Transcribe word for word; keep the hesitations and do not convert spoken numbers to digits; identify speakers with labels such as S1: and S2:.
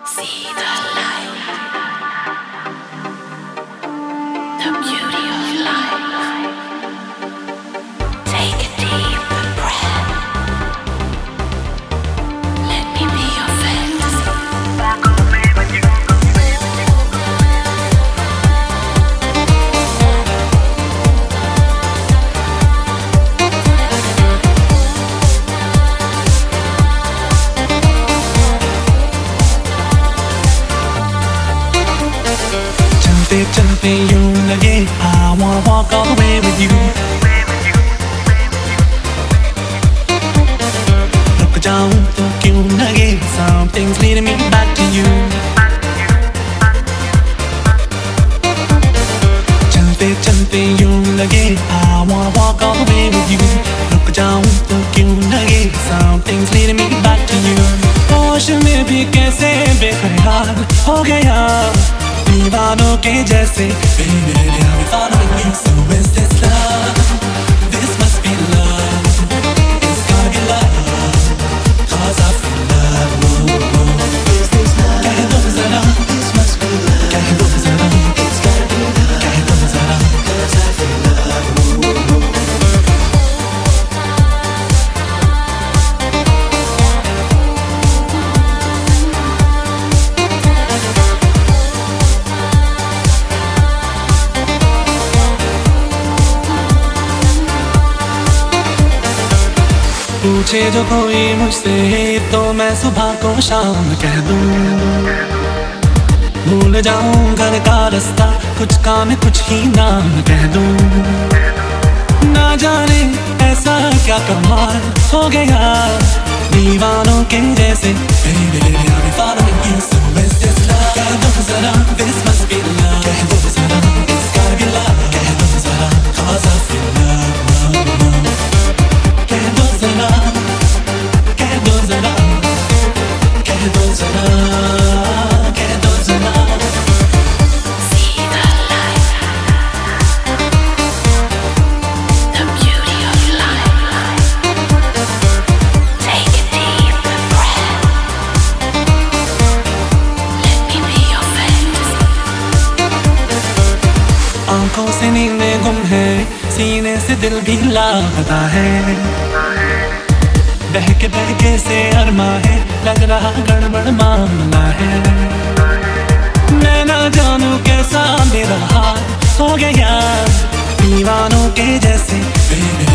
S1: See the light, the beauty of life. Take a deep breath. Let me be your fantasy.
S2: चलते चलते यूं लगे I wanna walk all the way with you. रुक जाऊं तो क्यों लगे Something's leading me back to you. चलते चलते यूं लगे I wanna walk all the way with you. रुक जाऊं तो क्यों लगे Something's leading me back to you. होश में भी कैसे बेख्याल हो गया दीवानों के जैसे Baby, baby, I'll be following you. So is this love? This must be love. It's gotta be love. Cause I feel love. Whoa, whoa. Is this love? कह दो ज़रा. This must be love. कह दो ज़रा. It's gotta be love. कह दो ज़रा. Cause I feel love. Whoa, whoa. पूछे जो कोई मुझसे तो मैं सुबह को शाम कह दूं भूल जाऊं घर का रास्ता कुछ काम कुछ ही नाम कह दूं ना जाने ऐसा क्या कमाल हो गया दीवानों के जैसे Baby, baby, I'll be following you. So is this love? कह दो ज़रा. This must be love. कह दो ज़रा. It's gotta be love. कह दो ज़रा. Cause I feel love. Love, love. कह दो ज़रा. कह दो ज़रा. कह दो ज़रा. कह दो ज़रा.
S1: See the light, the beauty of life. Take a deep breath. Let me be your fantasy.
S2: आंखों से नींदें गुम है सीने से दिल भी लापता है बहके बहके से अरमा है लग रहा गड़बड़ मामला है मैं ना जानू कैसा मेरा हाल हो गया दीवानों के जैसे Baby,